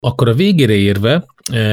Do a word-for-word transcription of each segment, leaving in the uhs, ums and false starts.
Akkor a végére érve,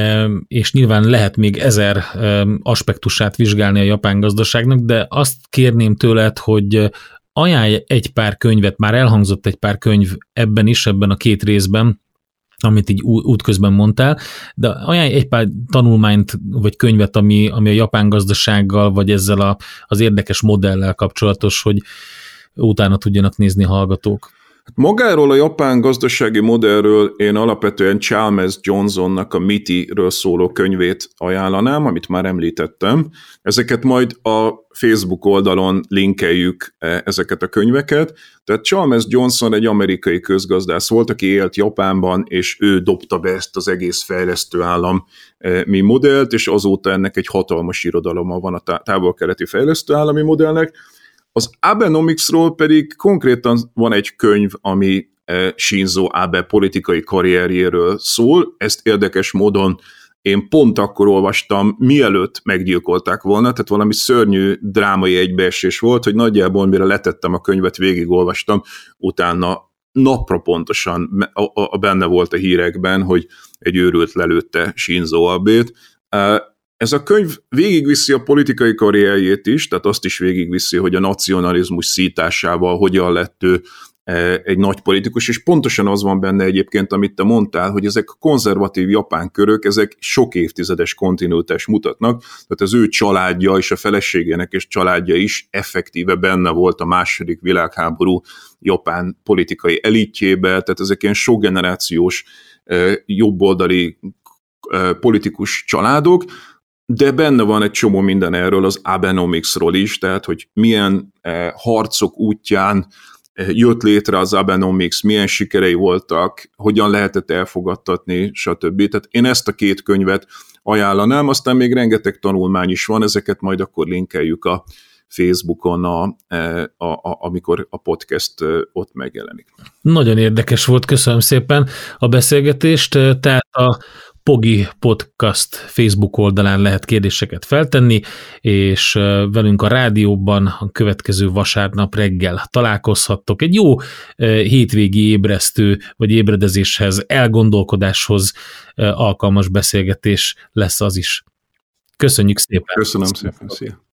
és nyilván lehet még ezer aspektusát vizsgálni a japán gazdaságnak, de azt kérném tőled, hogy ajánlj egy pár könyvet, már elhangzott egy pár könyv ebben is, ebben a két részben, amit így útközben mondtál, de ajánlj egy pár tanulmányt vagy könyvet, ami, ami a japán gazdasággal, vagy ezzel a, az érdekes modellel kapcsolatos, hogy utána tudjanak nézni a hallgatók. Magáról a japán gazdasági modellről én alapvetően Chalmers Johnsonnak a MITI-ről szóló könyvét ajánlanám, amit már említettem. Ezeket majd a Facebook oldalon linkeljük ezeket a könyveket. Tehát Chalmers Johnson egy amerikai közgazdász volt, aki élt Japánban, és ő dobta be ezt az egész fejlesztő állami modellt, és azóta ennek egy hatalmas irodaloma van a távol-keleti fejlesztő állami modellnek. Az Abenomicsról pedig konkrétan van egy könyv, ami Shinzo Abe politikai karrierjéről szól. Ezt érdekes módon én pont akkor olvastam, mielőtt meggyilkolták volna, tehát valami szörnyű drámai egybeesés volt, hogy nagyjából mire letettem a könyvet, végigolvastam, utána napra pontosan a, a, a benne volt a hírekben, hogy egy őrült lelőtte Shinzo Abét. Ez a könyv végigviszi a politikai karrierjét is, tehát azt is végigviszi, hogy a nacionalizmus szításával hogyan lett ő egy nagy politikus, és pontosan az van benne egyébként, amit te mondtál, hogy ezek a konzervatív japán körök, ezek sok évtizedes kontinuitást mutatnak, tehát az ő családja és a feleségének és családja is effektíve benne volt a második világháború japán politikai elitjébe, tehát ezek ilyen sok generációs jobboldali politikus családok, de benne van egy csomó minden erről az Abenomicsról is, tehát hogy milyen eh, harcok útján eh, jött létre az Abenomics, milyen sikerei voltak, hogyan lehetett elfogadtatni, stb. Tehát én ezt a két könyvet ajánlanám, aztán még rengeteg tanulmány is van, ezeket majd akkor linkeljük a Facebookon, a, a, a, amikor a podcast ott megjelenik. Nagyon érdekes volt, köszönöm szépen a beszélgetést, tehát a Pogi Podcast Facebook oldalán lehet kérdéseket feltenni, és velünk a rádióban a következő vasárnap reggel találkozhattok. Egy jó hétvégi ébresztő, vagy ébredezéshez, elgondolkodáshoz alkalmas beszélgetés lesz az is. Köszönjük szépen! Köszönöm szépen! Szia.